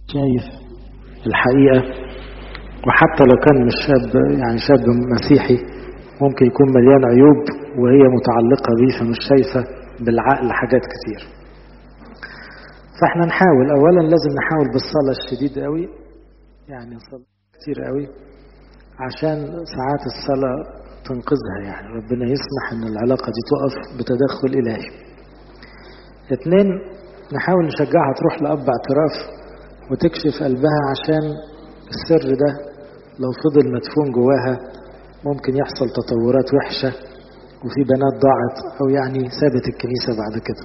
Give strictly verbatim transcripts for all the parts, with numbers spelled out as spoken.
شايف الحقيقة، وحتى لو كان مش شاب يعني شاب مسيحي ممكن يكون مليان عيوب وهي متعلقة بيه، فمش شايفة بالعقل حاجات كتير. فاحنا نحاول اولا، لازم نحاول بالصلاة الشديد قوي، يعني نصلي كتير قوي عشان ساعات الصلاة تنقذها، يعني ربنا يسمح ان العلاقة دي تقف بتدخل الهي. اتنين، نحاول نشجعها تروح لأب اعتراف وتكشف قلبها، عشان السر ده لو فضل مدفون جواها ممكن يحصل تطورات وحشة وفي بنات ضاعت او يعني سابت الكنيسة بعد كده.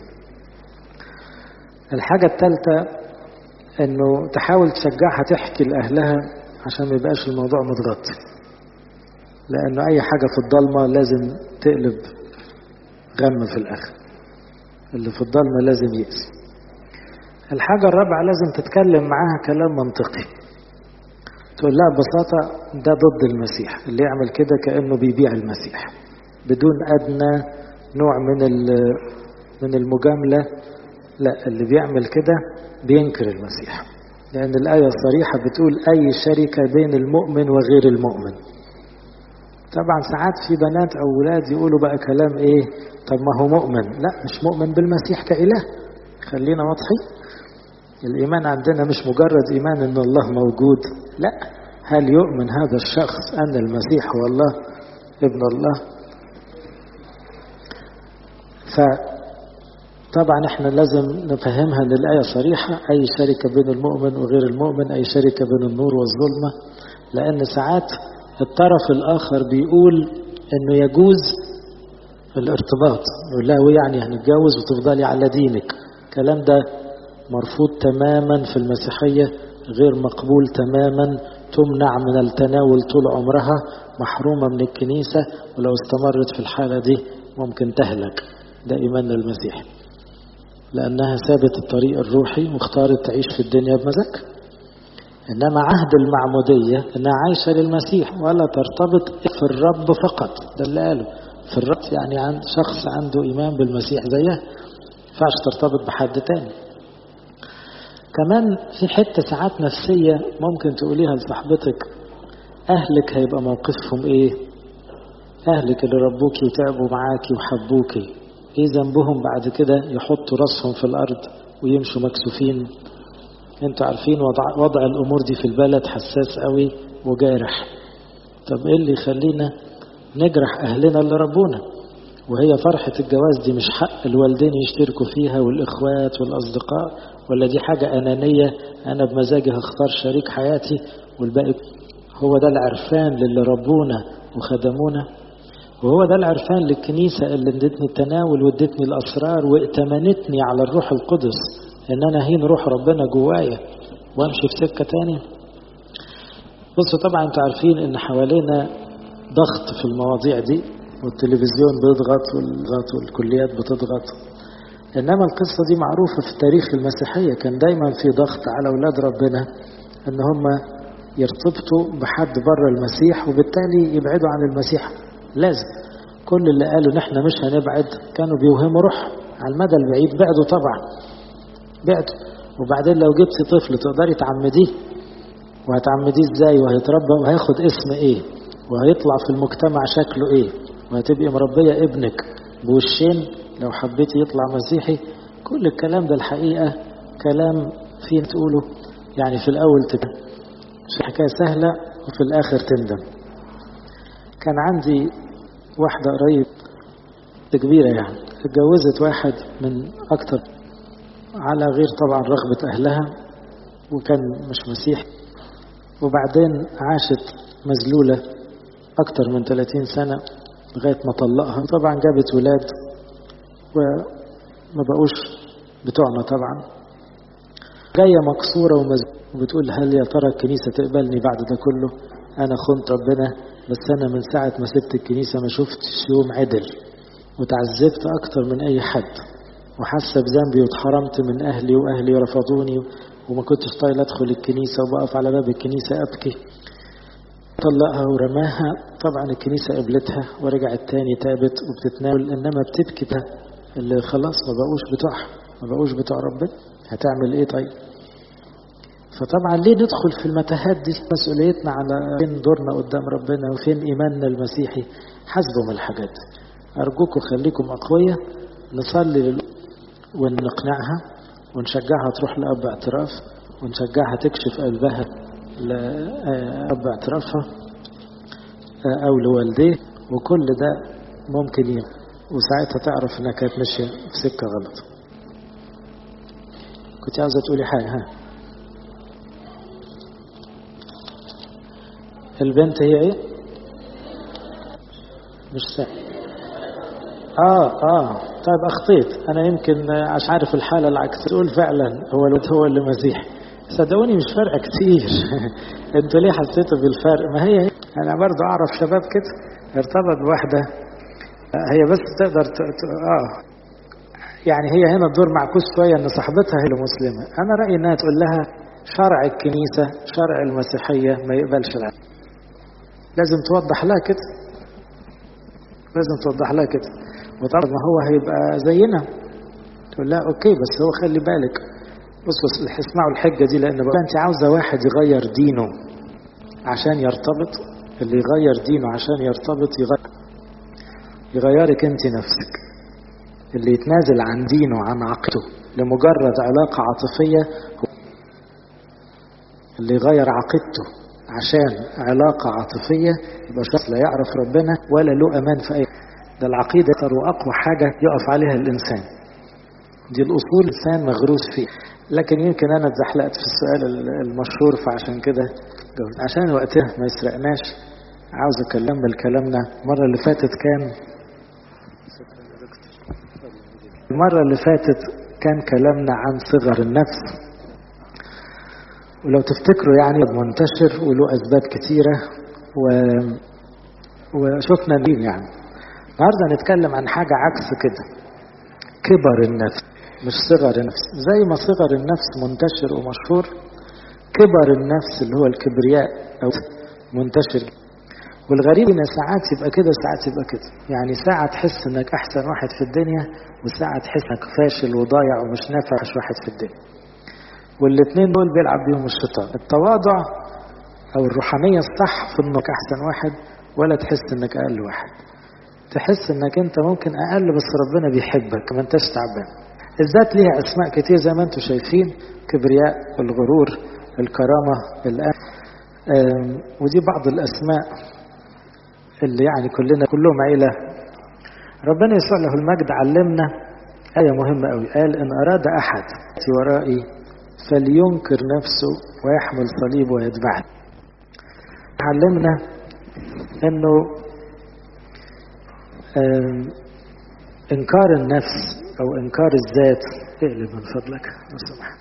الحاجة الثالثة انه تحاول تشجعها تحكي لأهلها عشان ما يبقاش الموضوع متغطي، لانه اي حاجة في الضلمة لازم تقلب غم في الاخر، اللي في الضلمة لازم يقسي. الحاجة الرابعة، لازم تتكلم معاها كلام منطقي، تقول لها ببساطة ده ضد المسيح، اللي يعمل كده كأنه بيبيع المسيح، بدون أدنى نوع من من المجاملة. لا، اللي بيعمل كده بينكر المسيح، لأن الآية الصريحة بتقول أي شركة بين المؤمن وغير المؤمن. طبعا ساعات في بنات أو ولاد يقولوا بقى كلام إيه، طب ما هو مؤمن، لا مش مؤمن بالمسيح كإله، خلينا واضحين. الإيمان عندنا مش مجرد إيمان إن الله موجود، لا، هل يؤمن هذا الشخص أن المسيح هو الله ابن الله؟ فطبعا احنا لازم نفهمها ان الآية صريحة، أي شركة بين المؤمن وغير المؤمن، أي شركة بين النور والظلمة. لأن ساعات الطرف الآخر بيقول إنه يجوز الارتباط، يقول له يعني هنتجوز وتفضلي على دينك. الكلام ده مرفوض تماما في المسيحية، غير مقبول تماما، تمنع من التناول طول عمرها، محرومة من الكنيسة، ولو استمرت في الحالة دي ممكن تهلك. ده إيمان المسيح، لأنها سابت الطريق الروحي واختارت تعيش في الدنيا بمزاج. إنما عهد المعمودية إنها عايشة للمسيح ولا ترتبط في الرب فقط، ده اللي قاله في الرب، يعني عند شخص عنده إيمان بالمسيح زيها فعش ترتبط بحد تاني. كمان في حتة ساعات نفسية ممكن تقوليها لصاحبتك، أهلك هيبقى موقفهم إيه؟ أهلك اللي ربوكي وتعبوا معاكي وحبوكي، إيه ذنبهم بعد كده يحطوا راسهم في الأرض ويمشوا مكسوفين؟ انتوا عارفين وضع, وضع الأمور دي في البلد حساس قوي وجارح. طب إيه اللي يخلينا نجرح أهلنا اللي ربونا؟ وهي فرحة الجواز دي مش حق الوالدين يشتركوا فيها والإخوات والأصدقاء، ولا دي حاجة أنانية، أنا بمزاجي هختار شريك حياتي والباقي؟ هو ده العرفان للي ربونا وخدمونا، وهو ده العرفان للكنيسة اللي ادتني التناول وادتني الأسرار واتمنتني على الروح القدس إن أنا هين روح ربنا جوايا وامشي في سكة تاني. بصوا طبعا انتوا عارفين إن حوالينا ضغط في المواضيع دي، والتلفزيون بيضغط والضغط والكليات بتضغط. إنما القصة دي معروفة في التاريخ المسيحية، كان دايما في ضغط على أولاد ربنا إن هم يرتبطوا بحد بره المسيح وبالتالي يبعدوا عن المسيح. لازم كل اللي قالوا نحن مش هنبعد كانوا بيوهموا روح، على المدى البعيد بعدوا طبعا، بعدوا. وبعدين لو جبتي طفل تقدري تعمديه، وهتعمديه ازاي، وهيتربى وهياخد اسم ايه، وهيطلع في المجتمع شكله ايه، وهتبقي مربية ابنك بوشين لو حبيتي يطلع مسيحي. كل الكلام ده الحقيقة كلام فين تقوله، يعني في الأول تبقى حكاية سهلة وفي الآخر تندم. كان عندي واحدة قريب كبيرة، يعني اتجوزت واحد من أكتر على غير طبعا رغبة أهلها، وكان مش مسيحي، وبعدين عاشت مذلولة أكتر من ثلاثين سنة لغاية ما طلقها. طبعا جابت ولاد وما بقوش بتوعنا طبعا، جاية مكسورة ومزلولة وبتقول هل يا ترى الكنيسة تقبلني بعد ده كله؟ أنا خنت ربنا، بس أنا من ساعة ما سبت الكنيسة ما شفتش يوم عدل، وتعذبت أكتر من أي حد، وحاسة بذنبي واتحرمت من أهلي وأهلي رفضوني، وما كنتش طايل أدخل الكنيسة وبقف على باب الكنيسة أبكي. طلقها ورماها. طبعا الكنيسة قبلتها ورجعت تاني تابت وبتتناول، إنما بتبكي ده اللي خلاص ما بقوش بتوعها، ما بقوش بتوع ربنا، هتعمل إيه طيب؟ فطبعا ليه ندخل في المتاهات دي؟ مسؤوليتنا على فين دورنا قدام ربنا وفين إيماننا المسيحي. حاسبوا من الحاجات دي. أرجوكم خليكم أقوياء، نصلي لل... ونقنعها ونشجعها تروح لأب اعتراف، ونشجعها تكشف قلبها لأب اعترافها أو لوالديه، وكل ده ممكن ي... وساعتها تعرف انها كانت ماشيه في سكه غلط. كنت عاوزه تقولي حاجه؟ ها، البنت هي ايه؟ مش سهل. اه اه طيب اخطيت انا، يمكن عشان عارف الحاله العكس. تقول فعلا هو الولد هو اللي مسيحي. صدقوني مش فارقه كتير. انتوا ليه حسيتوا بالفرق؟ ما هي انا برضو اعرف شباب كده ارتبط بواحده، هي بس تقدر ت... ت... اه يعني هي هنا الدور معكوس شويه ان صاحبتها هي المسلمه. انا رايي انها تقول لها شرع الكنيسه شرع المسيحيه ما يقبلش العالم. لازم توضح لها كده، لازم توضح لها كده. وطبعا ما هو هيبقى زينا، تقول لها اوكي بس هو خلي بالك. بصوا اسمعوا الحجه دي، لان بقى انت عاوزه واحد يغير دينه عشان يرتبط. اللي يغير دينه عشان يرتبط يغير يغيرك انت نفسك. اللي يتنازل عن دينه عن عقيدته لمجرد علاقة عاطفية، اللي يغير عقيدته عشان علاقة عاطفية يبقى شخص لا يعرف ربنا ولا له أمان في أي. ده العقيدة أقوى حاجة يقف عليها الإنسان، دي الأصول الإنسان مغروس فيه. لكن يمكن أنا اتزحلقت في السؤال المشهور، فعشان كده عشان وقتها ما يسرقناش عاوز أكمل كلامنا. المرة اللي فاتت كان المرة اللي فاتت كان كلامنا عن صغر النفس، ولو تفتكروا يعني منتشر وله أسباب كتيرة و... وشفنا نين يعني. النهاردة نتكلم عن حاجة عكس كده، كبر النفس مش صغر النفس. زي ما صغر النفس منتشر ومشهور، كبر النفس اللي هو الكبرياء أو منتشر. والغريب ان ساعات يبقى كده ساعات يبقى كده، يعني ساعة تحس انك احسن واحد في الدنيا، وساعة تحس انك فاشل وضايع ومش نافع واحد في الدنيا. والاثنين دول بيلعب بيهم الشيطان. التواضع او الروحانية الصح في انك احسن واحد، ولا تحس انك اقل واحد. تحس انك انت ممكن اقل بس ربنا بيحبك، ما انتش تعبان. الذات ليها اسماء كتير زي ما انتم شايفين، كبرياء، الغرور، الكرامة، الأهل. ودي بعض الاسماء اللي يعني كلنا كلهم عيلة. ربنا يسوع له المجد علمنا آية مهمة قوي، قال إن أراد أحد يأتي ورائي فلينكر نفسه ويحمل صليبه ويتبعني. علمنا إنه إنكار النفس أو إنكار الذات، اقلب من فضلك لو سمحت.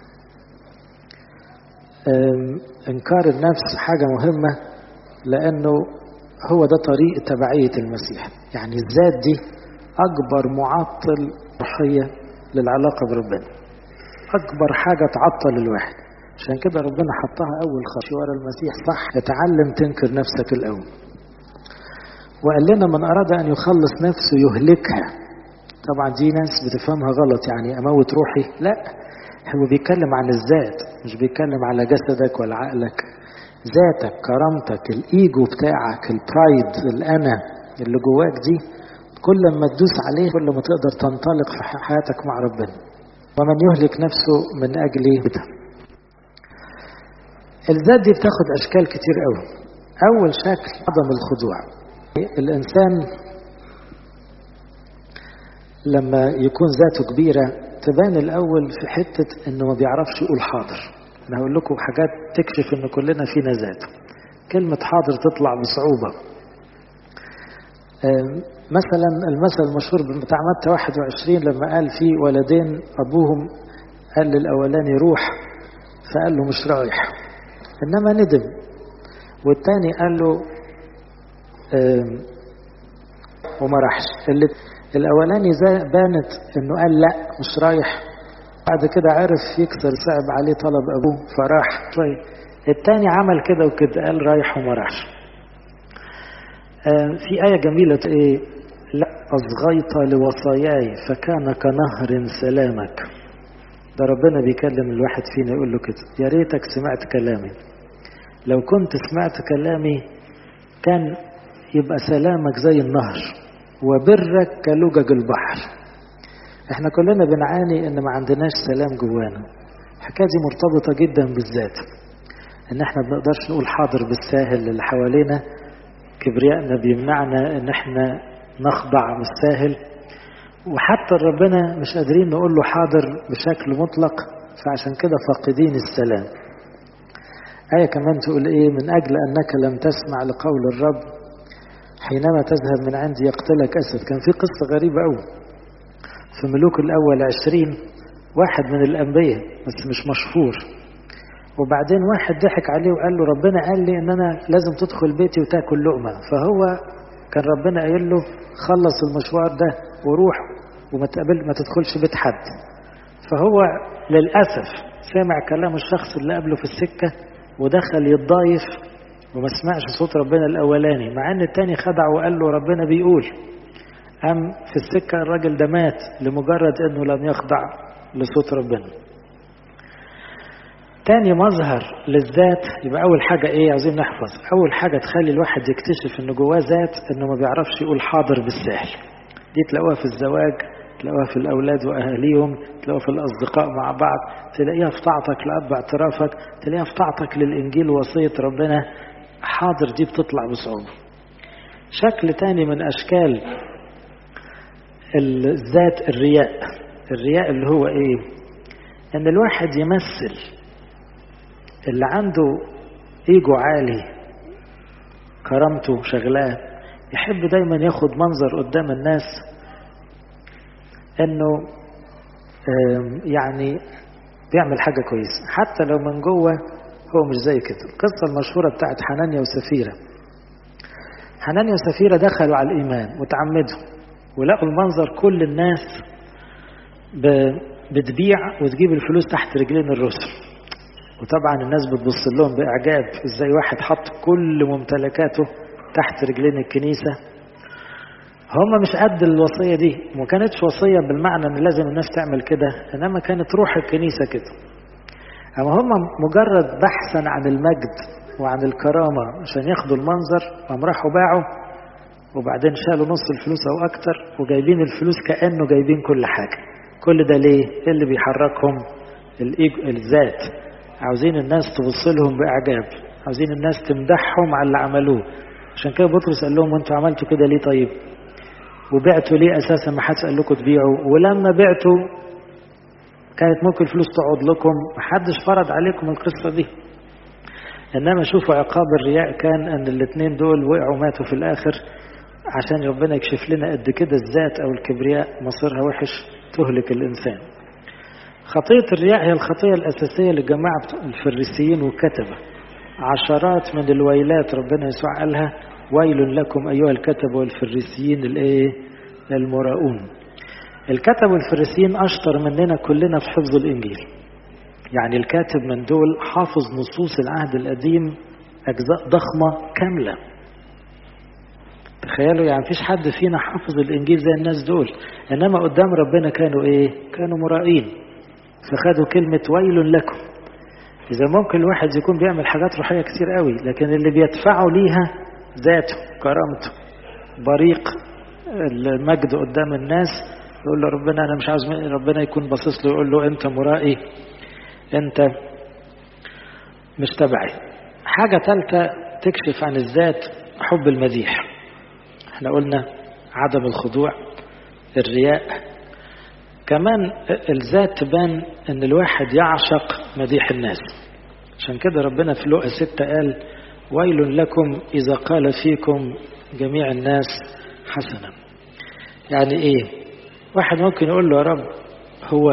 إنكار النفس حاجة مهمة، لأنه هو ده طريق تبعية المسيح. يعني الذات دي أكبر معطل روحية للعلاقة بربنا، أكبر حاجة تعطل الواحد. عشان كده ربنا حطها أول خطوة ورا المسيح، صح؟ اتعلم تنكر نفسك الأول. وقال لنا من أراد أن يخلص نفسه يهلكها. طبعا دي ناس بتفهمها غلط، يعني أموت روحي؟ لا، هو بيتكلم عن الذات، مش بيتكلم على جسدك ولا عقلك. ذاتك، كرامتك، الايجو بتاعك، البرايد، الانا اللي جواك دي، كل ما تدوس عليه كل ما تقدر تنطلق في حياتك مع ربنا. ومن يهلك نفسه من اجلي بده. الذات دي بتاخد اشكال كتير قوي. اول شكل عدم الخضوع. الانسان لما يكون ذاته كبيرة تبان الاول في حتة انه ما بيعرفش يقول حاضر. أنا هقول لكم حاجات تكشف إن كلنا فينا ذات. كلمة حاضر تطلع بصعوبة. مثلا المثل المشهور بتاع متى واحد وعشرين لما قال في ولدين أبوهم قال للأولاني روح، فقال له مش رايح، إنما ندم. والتاني قال له وما راحش. الأولاني بانت إنه قال لا مش رايح، بعد كده عرف يكسر، صعب عليه طلب أبوه فراح شوية. التاني عمل كده وكده، قال رايح وما راحش. آه في آية جميلة ايه، لا أصغيت لوصاياي فكان كنهر سلامك. ده ربنا بيكلم الواحد فينا يقول له كده: يا ريتك سمعت كلامي، لو كنت سمعت كلامي كان يبقى سلامك زي النهر وبرك كلجج البحر. احنا كلنا بنعاني ان ما عندناش سلام جوانا. الحكايه دي مرتبطه جدا بالذات، ان احنا ما بنقدرش نقول حاضر بالساهل اللي حوالينا، كبريائنا بيمنعنا ان احنا نخضع بالساهل، وحتى ربنا مش قادرين نقول له حاضر بشكل مطلق، فعشان كده فاقدين السلام. آية كمان تقول ايه: من اجل انك لم تسمع لقول الرب حينما تذهب من عندي يقتلك اسد. كان في قصة غريبة قوي في ملوك الاول عشرين، واحد من الانبياء بس مش مشهور، وبعدين واحد ضحك عليه وقال له: ربنا قال لي ان انا لازم تدخل بيتي وتاكل لقمة. فهو كان ربنا قايل له: خلص المشوار ده وروح وما تقابل ما تدخلش بيت حد. فهو للأسف سمع كلام الشخص اللي قبله في السكة ودخل يتضايف وما سمعش صوت ربنا الأولاني، مع ان التاني خدع وقال له ربنا بيقول. أم في السكة الراجل ده مات لمجرد انه لم يخضع لصوت ربنا. تاني مظهر للذات، يبقى أول حاجة إيه عايزين نحفظ؟ أول حاجة تخلي الواحد يكتشف إنه جواه ذات، إنه ما بيعرفش يقول حاضر بالسهل. دي تلاقوها في الزواج، تلاقوها في الأولاد وأهاليهم، تلاقوها في الأصدقاء مع بعض، تلاقيها في طاعتك لأب اعترافك، تلاقيها في طاعتك للإنجيل ووصية ربنا. حاضر دي بتطلع بصعوبة. شكل تاني من أشكال الذات الرياء. الرياء اللي هو إيه؟ إن الواحد يمثل اللي عنده ايجو عالي، كرامته شغلاه، يحب دايما ياخد منظر قدام الناس انه يعني بيعمل حاجة كويسة، حتى لو من جوه هو مش زي كده. القصة المشهورة بتاعت حنانيا وسفيرة. حنانيا وسفيرة دخلوا على الإيمان وتعمدوا، ولقوا المنظر كل الناس بتبيع وتجيب الفلوس تحت رجلين الرسل، وطبعا الناس بتبص لهم بإعجاب، ازاي واحد حط كل ممتلكاته تحت رجلين الكنيسة. هم مش قد الوصية دي، ما كانتش وصية بالمعنى ان لازم الناس تعمل كده، انما كانت روح الكنيسة كده. اما هم مجرد بحثا عن المجد وعن الكرامة عشان ياخدوا المنظر، قام راحوا باعوا وبعدين شالوا نص الفلوس او اكتر، وجايبين الفلوس كأنه جايبين كل حاجة. كل ده ليه؟ اللي بيحركهم الذات، عاوزين الناس تبص لهم بإعجاب، عاوزين الناس تمدحهم على اللي عملوه. عشان كده بطرس قال لهم: وانتوا عملتوا كده ليه؟ طيب وبعتوا ليه اساسا؟ ما حدش قال لكم تبيعوا، ولما بعتوا كانت ممكن الفلوس تقعد لكم، ما حدش فرض عليكم القصة دي. انما شوفوا عقاب الرياء كان ان الاثنين دول وقعوا ماتوا في الاخر، عشان ربنا يكشف لنا قد كده الذات او الكبرياء مصيرها وحش، تهلك الانسان. خطية الرياء هي الخطية الأساسية لجماعة الفريسيين والكتبة. عشرات من الويلات ربنا يسوع قالها: ويل لكم أيها الكتبة والفريسيين الايه المراؤون. الكتب والفريسيين أشطر مننا كلنا في حفظ الإنجيل. يعني الكاتب من دول حافظ نصوص العهد القديم أجزاء ضخمة كاملة. تخيلوا، يعني فيش حد فينا حافظ الإنجيل زي الناس دول، إنما قدام ربنا كانوا إيه؟ كانوا مرائين، فخدوا كلمة ويل لكم. إذا ممكن الواحد يكون بيعمل حاجات روحية كتير قوي، لكن اللي بيدفعوا ليها ذاته، كرامته، بريق المجد قدام الناس، يقول له ربنا أنا مش عاوز ربنا يكون باصص له يقول له أنت مرائي، أنت مش تبعي. حاجة ثالثة تكشف عن الذات: حب المديح. احنا قلنا عدم الخضوع، الرياء. كمان الذات تبان ان الواحد يعشق مديح الناس. عشان كده ربنا في لوقا ستة قال: ويل لكم إذا قال فيكم جميع الناس حسنا. يعني ايه؟ واحد ممكن يقول له: يا رب هو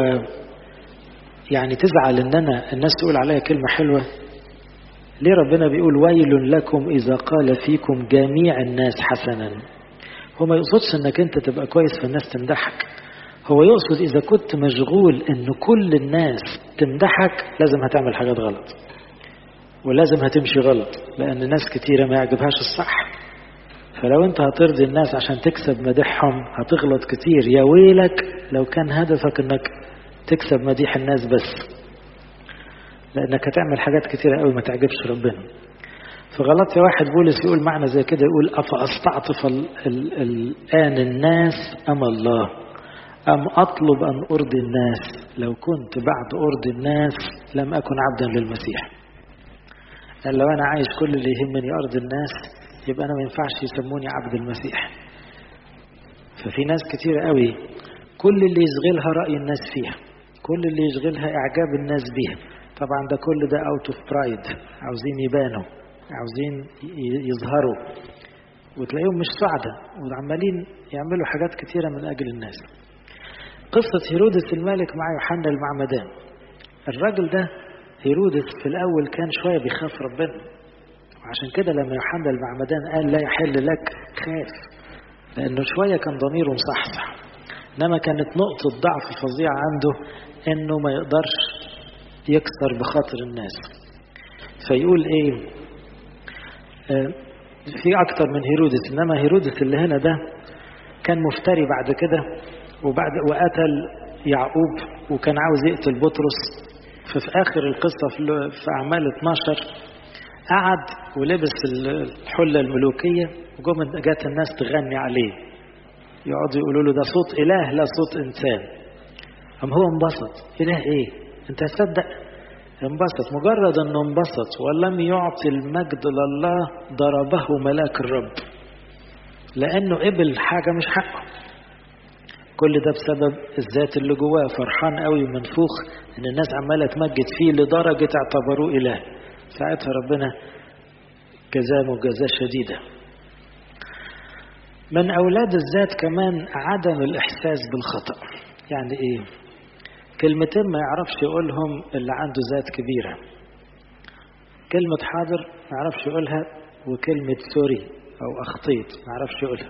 يعني تزعل ان انا الناس تقول عليا كلمة حلوة؟ ليه ربنا بيقول ويل لكم إذا قال فيكم جميع الناس حسنا؟ هو ما يقصدش انك انت تبقى كويس فالناس تمدحك، هو يقصد إذا كنت مشغول ان كل الناس تمدحك لازم هتعمل حاجات غلط، ولازم هتمشي غلط، لأن ناس كتيرة ما يعجبهاش الصح. فلو انت هترضي الناس عشان تكسب مدحهم هتغلط كتير. يا ويلك لو كان هدفك انك تكسب مديح الناس بس، لأنك هتعمل حاجات كتيرة قوي ما تعجبش ربنا. في غلطية واحد بولس يقول معنى زي كده، يقول أفأستعطف الآن الناس أم الله أم أطلب أن أرضي الناس؟ لو كنت بعد أرضي الناس لم أكن عبدا للمسيح. قال لو أنا عايش كل اللي يهمني أرض الناس يبقى أنا ما ينفعش يسموني عبد المسيح. ففي ناس كتير قوي كل اللي يشغلها رأي الناس فيها، كل اللي يشغلها إعجاب الناس بيها. طبعا ده كل ده out of pride، عاوزين يبانوا، عاوزين يظهروا، وتلاقيهم مش سعداء وعمالين يعملوا حاجات كتيرة من أجل الناس. قصة هيرودس الملك مع يوحنا المعمدان. الراجل ده هيرودس في الأول كان شوية بيخاف ربنا، وعشان كده لما يوحنا المعمدان قال لا يحل لك خاف، لأنه شوية كان ضميره مصحصح. إنما كانت نقطة ضعف فظيعة عنده إنه ما يقدرش يكسر بخاطر الناس. فيقول إيه آه في أكتر من هيرودس، إنما هيرودس اللي هنا ده كان مفتري بعد كده، وبعد وقتل يعقوب وكان عاوز يقتل بطرس. ففي آخر القصة في أعمال اتناشر قعد ولبس الحلة الملوكية، وجم جات الناس تغني عليه، يقعدوا يقولوا له ده صوت إله لا صوت إنسان. أم هو انبسط، إله إيه؟ أنت هتصدق؟ انبسط. مجرد أنه انبسط ولم يعطي المجد لله ضربه ملاك الرب، لأنه قبل حاجة مش حقه. كل ده بسبب الذات اللي جواه، فرحان قوي ومنفوخ ان الناس عماله تمجد فيه لدرجه اعتبروه اله. ساعتها ربنا جزاه مجازاه شديده. من اولاد الذات كمان عدم الاحساس بالخطا. يعني ايه؟ كلمتين ما يعرفش يقولهم اللي عنده ذات كبيره. كلمه حاضر ما يعرفش يقولها، وكلمه سوري او اخطيت ما يعرفش يقولها.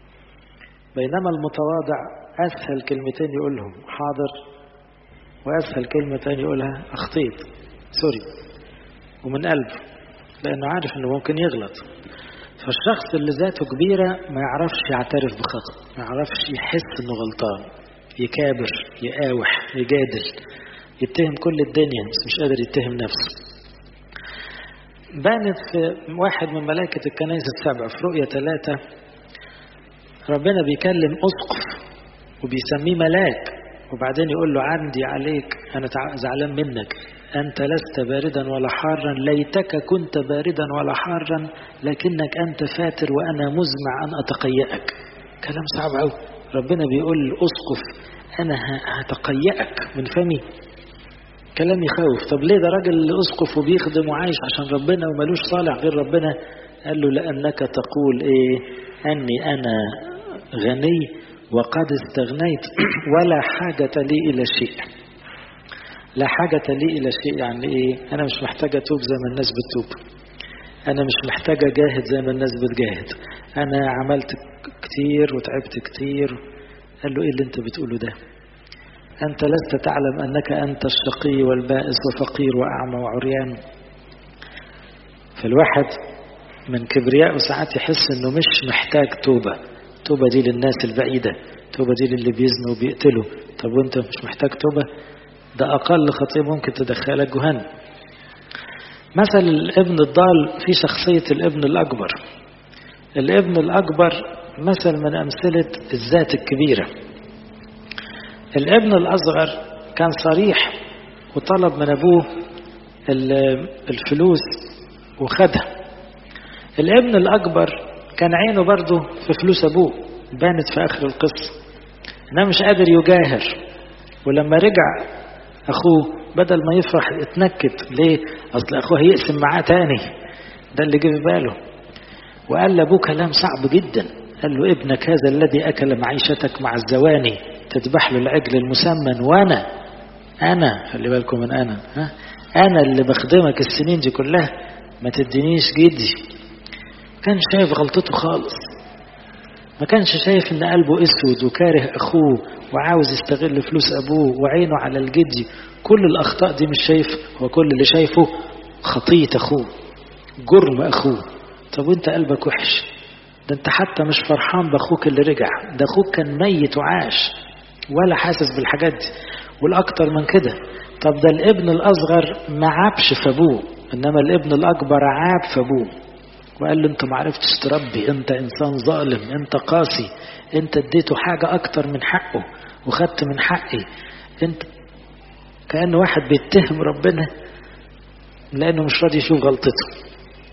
بينما المتواضع أسهل كلمتين يقولهم حاضر، وأسهل كلمتين يقولها أخطيت سوري، ومن قلبه، لأنه عارف أنه ممكن يغلط. فالشخص اللي ذاته كبيرة ما يعرفش يعترف بخطأ، ما يعرفش يحس أنه غلطان، يكابر، يقاوح، يجادل، يتهم كل الدنيا بس مش قادر يتهم نفسه. بانت في واحد من ملائكة الكنائس السبع في رؤية ثلاثة، ربنا بيكلم أسقف وبيسميه ملاك، وبعدين يقول له عندي عليك أنا زعلان منك، أنت لست باردا ولا حارا، ليتك كنت باردا ولا حارا، لكنك أنت فاتر وأنا مزمع أن أتقيأك. كلام صعب أوي. ربنا بيقول للأسقف أنا هتقيأك من فمي. كلام يخوف. طب ليه ده راجل أسقف وبيخدم وعايش عشان ربنا وملوش صالح غير ربنا؟ قال له لأنك تقول إيه؟ أني أنا غني وقد استغنيت ولا حاجة لي إلى شيء. لا حاجة لي إلى شيء يعني إيه؟ أنا مش محتاجة أتوب زي ما الناس بتتوب، أنا مش محتاجة أجاهد زي ما الناس بتجاهد، أنا عملت كتير وتعبت كتير. قال له إيه اللي أنت بتقوله ده؟ أنت لست تعلم أنك أنت الشقي والبائس وفقير وأعمى وعريان. فالواحد من كبرياء ساعات يحس أنه مش محتاج توبة. توبة دي للناس البعيدة، توبة دي للي بيزنوا وبيقتلوا. طب وانت مش محتاج توبة؟ ده أقل خطية ممكن تدخلك جهنم. مثل الابن الضال في شخصية الابن الأكبر. الابن الأكبر مثل من أمثلة الذات الكبيرة. الابن الأصغر كان صريح وطلب من أبوه الفلوس وخدها. الابن الأكبر كان عينه برضه في فلوس أبوه، بانت في آخر القصة، إنه مش قادر يجاهر. ولما رجع أخوه بدل ما يفرح اتنكت. ليه؟ أصل أخوه هيقسم معاه تاني، ده اللي جه في باله. وقال لأبوه كلام صعب جدا، قال له ابنك هذا الذي أكل معيشتك مع الزواني تذبح له العجل المسمن، وأنا أنا خلي بالكم من أنا ها أنا اللي بخدمك السنين دي كلها ما تدينيش جدي. كان شايف غلطته خالص، ما كانش شايف ان قلبه اسود وكاره اخوه وعاوز يستغل فلوس ابوه وعينه على الجدي. كل الاخطاء دي مش شايف، هو كل اللي شايفه خطية اخوه، جرم اخوه. طب وانت قلبك وحش، ده انت حتى مش فرحان باخوك اللي رجع، ده اخوك كان ميت وعاش ولا حاسس بالحاجات دي. والأكتر من كده. طب ده الابن الأصغر ما عابش في أبوه، إنما الابن الأكبر عاب في أبوه وقال له أنت ما عرفتش تربي، أنت إنسان ظالم، أنت قاسي، أنت اديته حاجة أكتر من حقه وخدت من حقي. أنت كأنه واحد بيتهم ربنا لأنه مش راضي يشوف غلطته.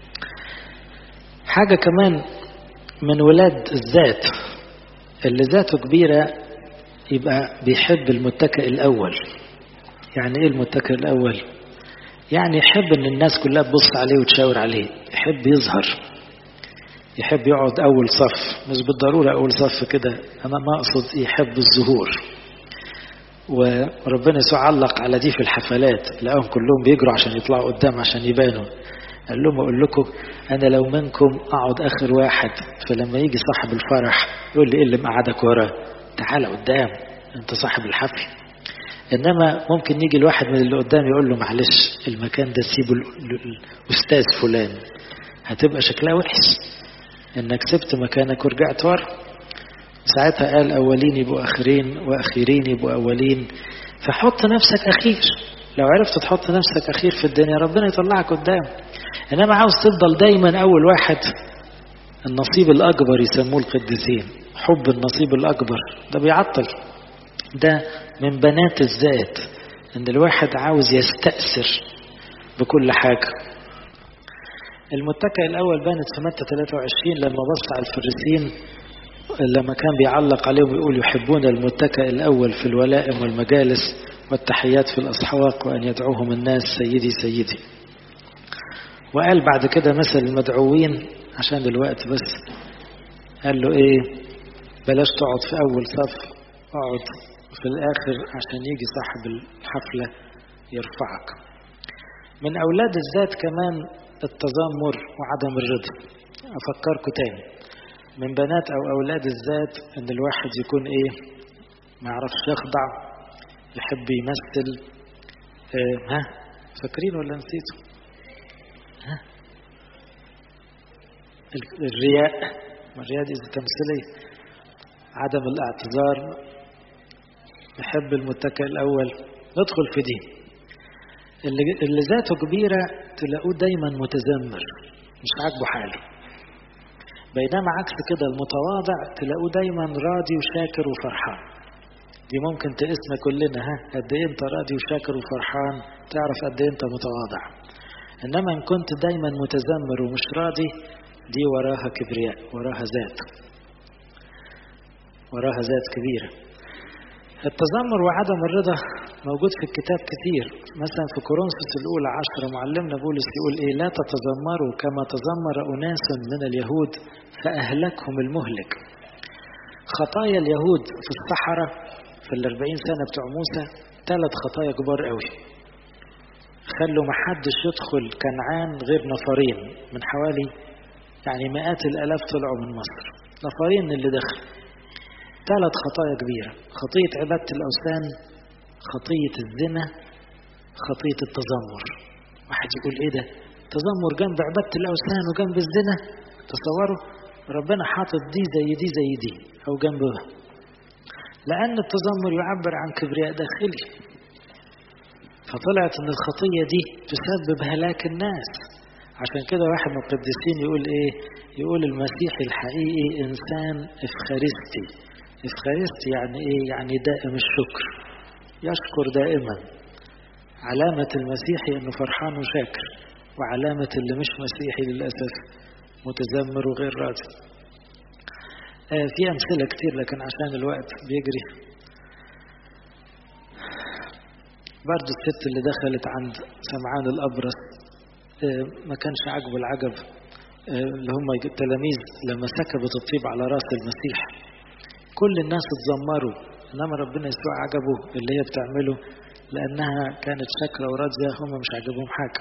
حاجة كمان من ولاد الذات، اللي ذاته كبيرة يبقى بيحب المتكئ الأول. يعني إيه المتكئ الأول؟ يعني يحب إن الناس كلها تبص عليه وتشاور عليه، يحب يظهر، يحب يقعد أول صف، مش بالضرورة أول صف كده، أنا ما أقصد يحب الظهور. وربنا يسوع علق على دي في الحفلات، لقاهم كلهم بيجروا عشان يطلعوا قدام عشان يبانوا. قال لهم أقول لكم أنا لو منكم أقعد آخر واحد، فلما يجي صاحب الفرح يقول لي إيه اللي مقعدك ورا، تعال قدام أنت صاحب الحفل. إنما ممكن يجي الواحد من اللي قدام يقول له معلش المكان ده سيبه الأستاذ فلان، هتبقى شكلها وحش إنك سبت مكانك ورجعت ورا. ساعتها قال أولين يبقوا آخرين وأخيرين يبقوا أولين. فحط نفسك أخير، لو عرفت تحط نفسك أخير في الدنيا ربنا يطلعك قدام. إنما عاوز تفضل دايما أول واحد، النصيب الأكبر يسموه القديسين، حب النصيب الأكبر ده بيعطل. ده من بنات الذات، إن الواحد عاوز يستأثر بكل حاجة. المتكئ الأول بانت في متى ثلاثة وعشرين لما بص على الفريسين، لما كان بيعلق عليهم ويقول يحبون المتكئ الأول في الولائم والمجالس والتحيات في الأسواق وأن يدعوهم الناس سيدي سيدي. وقال بعد كده مثل المدعوين عشان الوقت بس، قال له إيه، بلاش تقعد في أول صف، اقعد في الآخر عشان يجي صاحب الحفلة يرفعك. من أولاد الذات كمان التذمر وعدم الرضا. أفكركم تاني، من بنات أو أولاد الذات إن الواحد يكون إيه، ما يعرفش يخضع، يحب يمثل. إيه ها فاكرين ولا نسيتوا؟ ها الرياء، الرياء دي تمثيلية، عدم الاعتذار، يحب المتكئ الأول. ندخل في دي، اللي, اللي ذاته كبيرة تلاقوه دايما متذمر، مش عاجبه حاله. بينما عكس كده المتواضع تلاقوه دايما راضي وشاكر وفرحان. دي ممكن تقسنا كلنا، ها قد ايه انت راضي وشاكر وفرحان تعرف قد ايه انت متواضع. انما ان كنت دايما متذمر ومش راضي، دي وراها كبرياء، وراها ذات، وراها ذات كبيرة. التذمر وعدم الرضا موجود في الكتاب كثير. مثلا في كورنثوس الأولى عشرة معلمنا بولس يقول إيه، لا تتذمروا كما تذمر أناس من اليهود فأهلكهم المهلك. خطايا اليهود في الصحراء في الأربعين سنة بتوع موسى ثلاث خطايا كبار قوي، خلوا محدش يدخل كنعان غير نفرين من حوالي يعني مئات الألاف طلعوا من مصر، نفرين اللي دخل. ثلاث خطايا كبيرة، خطية عبادة الأوثان، خطية الزنا، خطية التذمر. واحد يقول ايه ده، تذمر جنب عبادة الأوثان وجنب الزنا؟ تصوروا ربنا حاطط دي زي دي زي دي أو جنبها، لأن التذمر يعبر عن كبرياء داخلي. فطلعت ان الخطية دي تسبب هلاك الناس. عشان كده واحد من القديسين يقول ايه، يقول المسيحي الحقيقي إنسان إفخارستي. إفخارستي يعني ايه؟ يعني دائم الشكر، يشكر دائما. علامة المسيحي انه فرحان وشاكر، وعلامة اللي مش مسيحي للأسف متذمر وغير راضي. آه في أمثلة كتير لكن عشان الوقت بيجري. برضو الست اللي دخلت عند سمعان الأبرص آه ما كانش عجب العجب آه اللي هم التلاميذ لما سكبت الطيب على راس المسيح، كل الناس اتذمروا، انما ربنا يسوع عجبه اللي هي بتعمله لانها كانت شاكره وراضيه، هم مش عجبهم حاجه.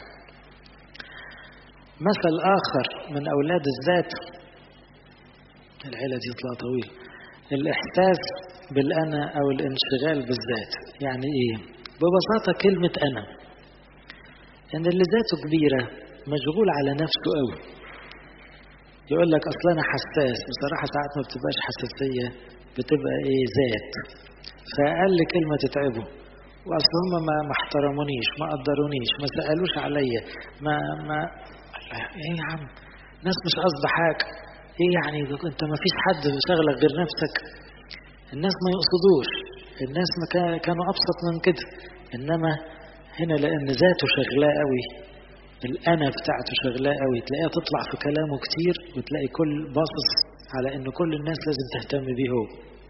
مثل اخر من اولاد الذات، العيله دي يطلع طويل، الاحساس بالانا او الانشغال بالذات. يعني ايه؟ ببساطه كلمه انا، ان اللي ذاته كبيره مشغول على نفسه قوي، يقول لك اصلا انا حساس. بصراحه ساعات ما بتبقاش حساسيه، بتبقى ايه، ذات. فأقل كلمة تتعبه، واصل هم ما ما احترمونيش، ما قدرونيش، ما سألوش عليا، ما ما ايه يا عم، ناس مش قصد حاجة. ايه يعني انت ما فيش حد شغلك غير نفسك؟ الناس ما يقصدوش، الناس ما كانوا ابسط من كده. انما هنا لان ذاته شغلاه قوي، الانا بتاعته شغلاه قوي، تلاقيها تطلع في كلامه كتير، وتلاقي كل باصص على ان كل الناس لازم تهتم بيه هو.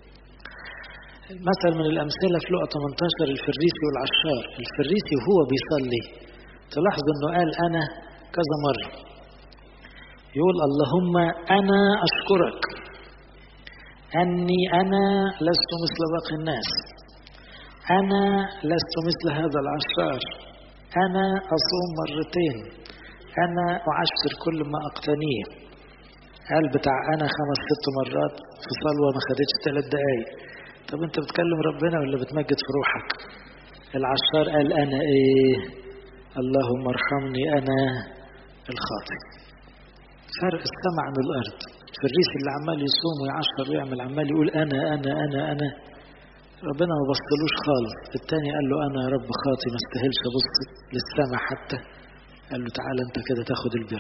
مثل من الامثله في لقا ثمانية عشر الفريسي والعشار. الفريسي وهو بيصلي تلاحظ انه قال انا كذا مره، يقول اللهم انا اشكرك اني انا لست مثل باقي الناس، انا لست مثل هذا العشار، انا اصوم مرتين، انا اعشر كل ما اقتنيه. قال بتاع انا خمس ست مرات في صلوه ما خدتش ثلاث دقايق. طب انت بتكلم ربنا ولا بتمجد في روحك؟ العشار قال انا ايه؟ اللهم ارحمني انا الخاطئ. فرق السمع عن الارض. الفريسي اللي عمال يصوم ويعشر ويعمل عمال يقول انا انا انا انا، ربنا ما بصلوش خالص. التاني قال له انا يا رب خاطئ ما استاهلش ابص للسمع حتى. قال له تعالى انت كده تاخد البر.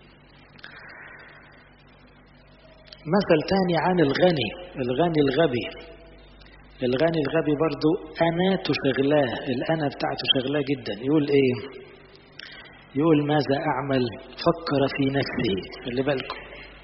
مثل تاني عن الغني، الغني الغبي. الغني الغبي برضو انا تشغلاه، الانا بتاعته شغلاه جدا. يقول ايه؟ يقول ماذا اعمل؟ فكر في نفسه. خلي بالكم،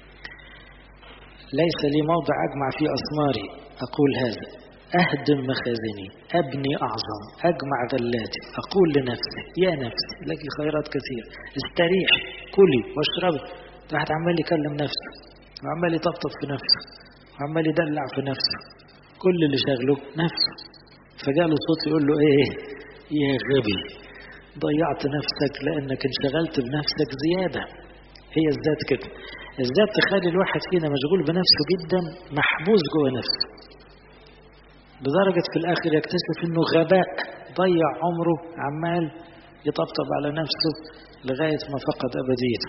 ليس لي موضع اجمع فيه اسماري اقول هذا، اهدم مخازني، ابني اعظم، اجمع غلاتي، اقول لنفسي يا نفسي لك خيرات كثير، استريح كلي واشربي. واحد عمال يكلم نفسه وعمال يطبطب في نفسه وعمال يدلع في نفسه، كل اللي شغله نفسه. فجاله صوت يقول له ايه؟ يا غبي ضيعت نفسك لانك انشغلت بنفسك زيادة. هي الذات كده، الذات تخلي الواحد فينا مشغول بنفسه جدا، محبوس جوه نفسه، لدرجة في الاخر يكتشف انه غباء، ضيع عمره عمال يطبطب على نفسه لغاية ما فقد ابديته.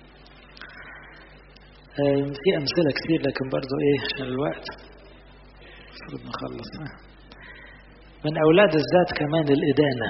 في امثلة كتير لكن برضو ايه عشان الوقت المفروض نخلص. من اولاد الذات كمان الادانة.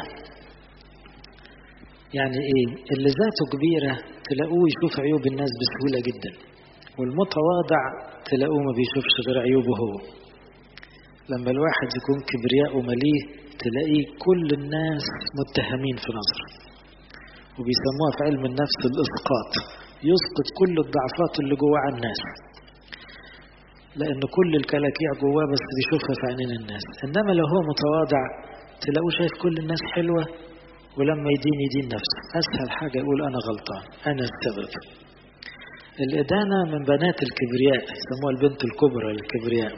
يعني ايه؟ اللي ذاته كبيرة تلاقوه يشوف عيوب الناس بسهولة جدا، والمتواضع تلاقوه ما بيشوفش غير عيوبه هو. لما الواحد يكون كبرياء ومليه تلاقيه كل الناس متهمين في نظره، وبيسموها في علم النفس الاسقاط، يسقط كل الضعفات اللي جواه على الناس، لان كل الكلاكيع جواه بس بيشوفها في عينين الناس. انما لو هو متواضع تلاقوه شايف كل الناس حلوة، ولما يدين يدين نفسه. اسهل حاجة يقول انا غلطان، انا السبب. الادانة من بنات الكبرياء، يسموها البنت الكبرى للكبرياء.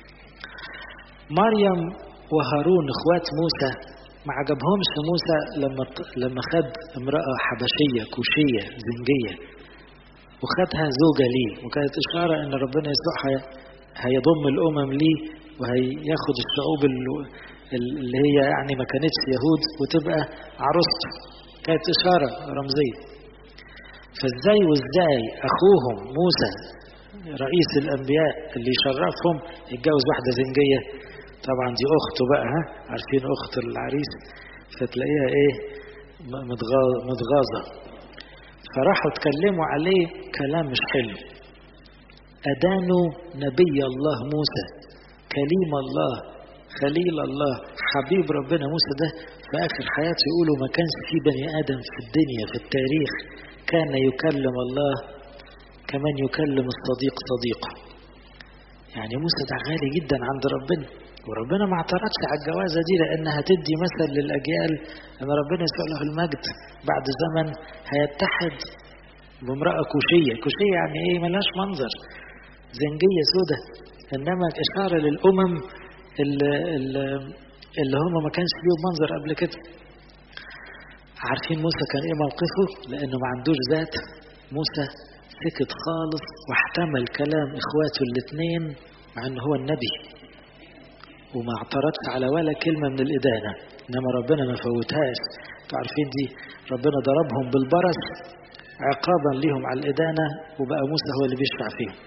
مريم وهارون اخوات موسى ما عجبهمش موسى لما لما خد امرأة حبشية كوشية زنجية وخدها زوجة ليه، وكانت اشارة ان ربنا يسوع هيضم الامم ليه وهياخد الشعوب اللي هي يعني ما كانتش يهود وتبقى عروسته. كانت اشارة رمزية. فازاي وازاي اخوهم موسى رئيس الانبياء اللي يشرفهم يتجوز واحدة زنجية؟ طبعا دي اخته بقى، ها عارفين اخت العريس، فتلاقيها ايه متغاظة. فراحوا اتكلموا عليه كلام مش حلو، ادانوا نبي الله موسى، كليم الله، خليل الله، حبيب ربنا. موسى ده في اخر حياته يقولوا ما كانش في بني ادم في الدنيا في التاريخ كان يكلم الله كمان يكلم الصديق صديقه. يعني موسى ده غالي جدا عند ربنا، وربنا ما اعترضش على الجوازة دي لانها تدي مثل للاجيال ان ربنا يسوع له المجد بعد زمن هيتحد بامرأة كوشية. كوشية يعني ايه؟ ملاش منظر، زنجية سودة، انما اشارة للامم اللي, اللي هم ما كانش فيهم منظر قبل كده. عارفين موسى كان ايه موقفه؟ لانه ما عندوش ذات. موسى سكت خالص واحتمل كلام اخواته الاثنين مع انه هو النبي، وما اعترضش على ولا كلمة من الإدانة. إنما ربنا ما فوتهاش. تعرفين دي ربنا ضربهم بالبرص عقابا لهم على الإدانة، وبقى موسى هو اللي بيشفع فيهم.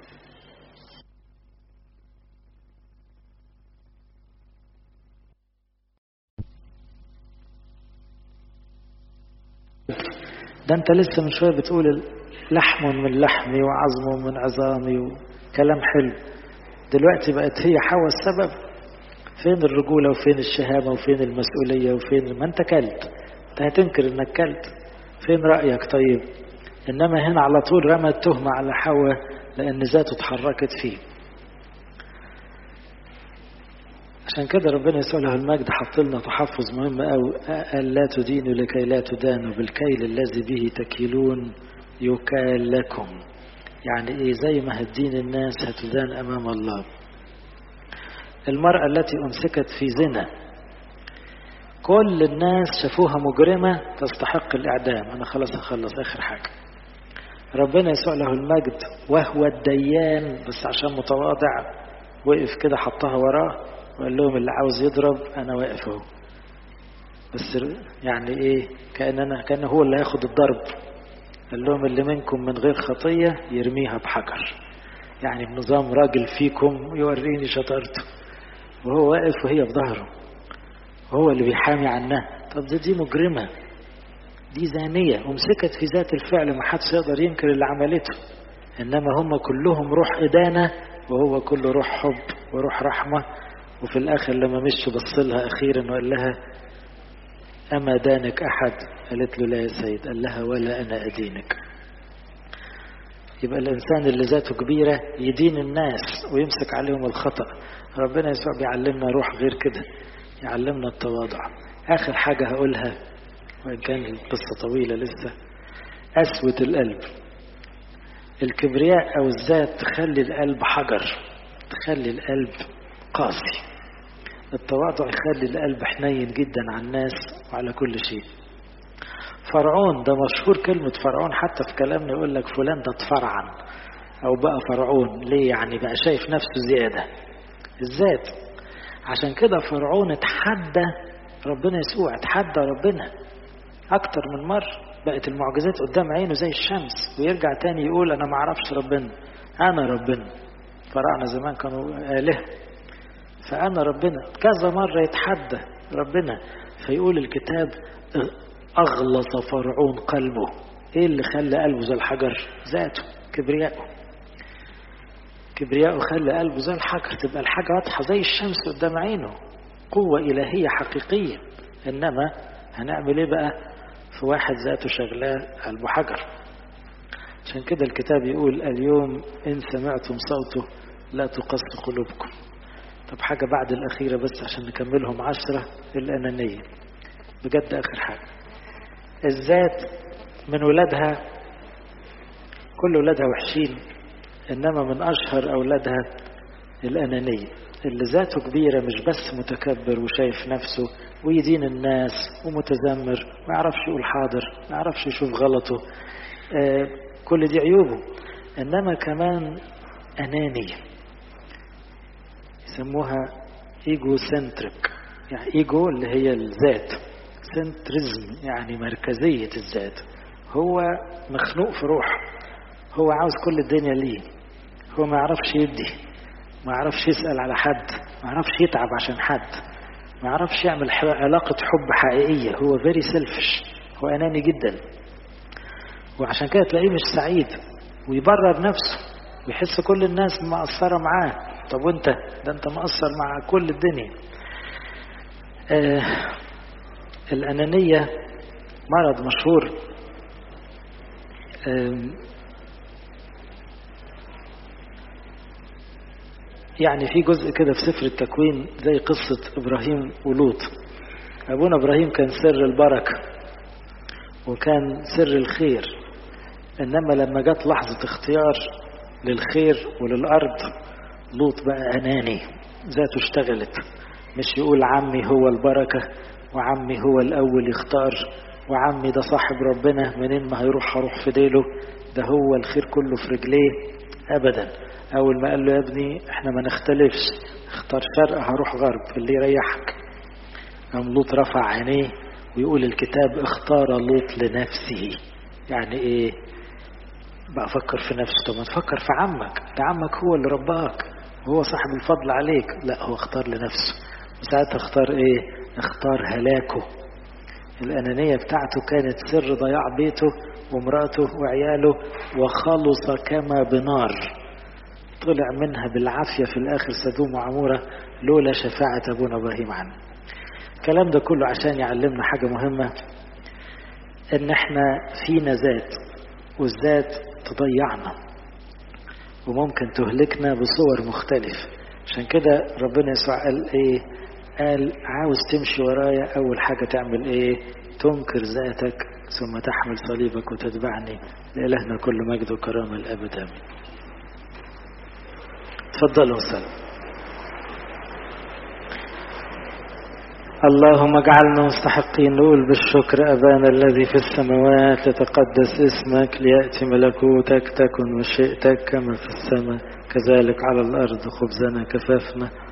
ده انت لسه من شوية بتقول لحم من لحمي وعظم من عظامي وكلام حلو، دلوقتي بقت هي حواء السبب. فين الرجولة وفين الشهامة وفين المسؤولية وفين، ما انت كلت، انت هتنكر انك كلت، فين رأيك طيب؟ انما هنا على طول رمى التهمة على حواء لان ذاته اتحركت فيه. عشان كده ربنا يسوع له المجد حط لنا تحفظ مهم قوي، قال لا تدينوا لكي لا تدانوا بالكيل الذي به تكيلون يكال لكم. يعني ايه؟ زي ما هتدين الناس هتدان امام الله. المرأة التي امسكت في زنا كل الناس شافوها مجرمة تستحق الاعدام. انا خلاص اخلص اخر حاجة. ربنا يسوع له المجد وهو الديان بس عشان متواضع وقف كده حطها وراه وقال لهم اللي عاوز يضرب انا واقف اهو. بس يعني ايه؟ كأننا كأن هو اللي هياخد الضرب. قال لهم اللي منكم من غير خطية يرميها بحجر. يعني بنظام راجل فيكم يوريني شطارته، وهو واقف وهي في ظهره، وهو اللي بيحامي عنها. طب دي, دي مجرمة، دي زانية ومسكت في ذات الفعل، ما حدش يقدر ينكر اللي عملته. انما هم كلهم روح إدانة وهو كله روح حب وروح رحمة. وفي الاخر لما مشوا بصلها اخيرا وقال لها اما دانك احد؟ قالت له لا يا سيد. قال لها ولا انا ادينك. يبقى الانسان اللي ذاته كبيرة يدين الناس ويمسك عليهم الخطأ. ربنا يسوع بيعلمنا روح غير كده، يعلمنا التواضع. اخر حاجة هقولها وان كان القصة طويلة لسه، قسوة القلب. الكبرياء او الذات تخلي القلب حجر، تخلي القلب قاسي. التواضع يخلي القلب حنين جدا على الناس وعلى كل شيء. فرعون ده مشهور كلمة فرعون، حتى في كلامنا يقول لك فلان ده اتفرعن او بقى فرعون. ليه؟ يعني بقى شايف نفسه زيادة، الذات. عشان كده فرعون اتحدى ربنا يسوع، اتحدى ربنا اكتر من مرة. بقت المعجزات قدام عينه زي الشمس، ويرجع تاني يقول انا ما اعرفش ربنا، انا ربنا. فراعنة زمان كانوا آلهة، فأنا ربنا. كذا مرة يتحدى ربنا. فيقول الكتاب أغلظ فرعون قلبه. إيه اللي خلى قلبه زي الحجر؟ ذاته، كبرياءه. كبرياءه خلى قلبه زي الحجر. تبقى الحاجة واضحة زي الشمس قدام عينه، قوة إلهية حقيقية. إنما هنعمل إيه بقى في واحد ذاته شغلاه قلبه حجر؟ عشان كده الكتاب يقول اليوم إن سمعتم صوته لا تقسوا قلوبكم. طب حاجة بعد الأخيرة بس عشان نكملهم عشرة، الأنانية. بجد آخر حاجة، الذات من ولادها، كل ولادها وحشين، إنما من أشهر أولادها الأنانية. اللي ذاته كبيرة، مش بس متكبر وشايف نفسه ويدين الناس ومتذمر، ما يعرفش يقول حاضر، ما يعرفش يشوف غلطه، آه كل دي عيوبه. إنما كمان أنانية، يسموها ايجو سنتريك. يعني ايجو اللي هي الذات، سنتريزم يعني مركزية الذات. هو مخنوق في روحه، هو عاوز كل الدنيا ليه، هو ما يعرفش يدي، ما يعرفش يسأل على حد، ما يعرفش يتعب عشان حد، ما يعرفش يعمل علاقة حب حقيقية. هو very selfish، هو أناني جدا. وعشان كده تلاقيه مش سعيد ويبرر نفسه ويحس كل الناس مقصرة معاه. طب وانت ده انت مقصر مع كل الدنيا. آه الأنانية مرض مشهور. آه يعني في جزء كده في سفر التكوين زي قصة إبراهيم ولوط. أبونا إبراهيم كان سر البركة وكان سر الخير، إنما لما جت لحظة اختيار للخير وللأرض، لوط بقى أناني، ذاته اشتغلت. مش يقول عمي هو البركة وعمي هو الأول يختار وعمي ده صاحب ربنا منين ما هيروح هروح في ديله، ده هو الخير كله في رجليه. أبدا. أول ما قال له يا ابني احنا ما نختلفش، اختار شرق هروح غرب اللي يريحك. قام لوط رفع عينيه ويقول الكتاب اختار لوط لنفسه. يعني ايه؟ بقى فكر في نفسه. طب ما تفكر في عمك، ده عمك هو اللي رباك وهو صاحب الفضل عليك. لا، هو اختار لنفسه. وساعتها اختار ايه؟ اختار هلاكه. الأنانية بتاعته كانت سر ضياع بيته ومراته وعياله وخلص كما بنار، طلع منها بالعافية في الآخر سدوم وعمورة لولا شفاعة أبونا إبراهيم عنه. الكلام ده كله عشان يعلمنا حاجة مهمة، إن إحنا فينا ذات، والذات تضيعنا وممكن تهلكنا بصور مختلفة. عشان كده ربنا يسوع قال إيه؟ قال عاوز تمشي ورايا أول حاجة تعمل إيه؟ تنكر ذاتك ثم تحمل صليبك وتتبعني. لإلهنا كل مجد وكرامة الأبد آمين. تفضلوا سلام. اللهم اجعلنا مستحقين نقول بالشكر أبانا الذي في السماوات، لتقدس اسمك، ليأتي ملكوتك، تكن مشيئتك كما في السماء كذلك على الأرض. خبزنا كفافنا